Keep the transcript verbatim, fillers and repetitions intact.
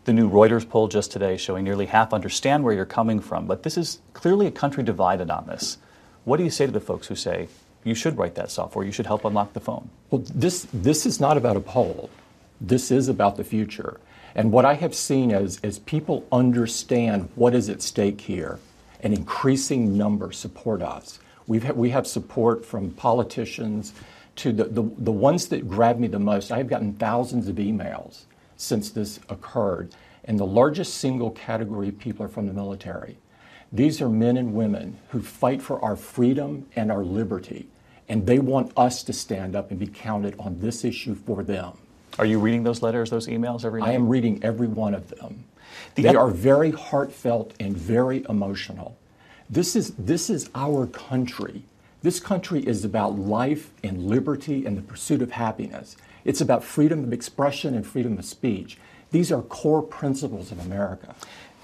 The new Reuters poll just today showing nearly half understand where you're coming from, but this is clearly a country divided on this. What do you say to the folks who say you should write that software, you should help unlock the phone? Well, this this is not about a poll. This is about the future. And what I have seen is, as people understand what is at stake here, an increasing number support us. We've ha- we have support from politicians to the, the, the ones that grab me the most. I've gotten thousands of emails since this occurred, and the largest single category of people are from the military. These are men and women who fight for our freedom and our liberty, and they want us to stand up and be counted on this issue for them. Are you reading those letters, those emails every night? I am reading every one of them. The they ep- are very heartfelt and very emotional. This is, this is our country. This country is about life and liberty and the pursuit of happiness. It's about freedom of expression and freedom of speech. These are core principles of America.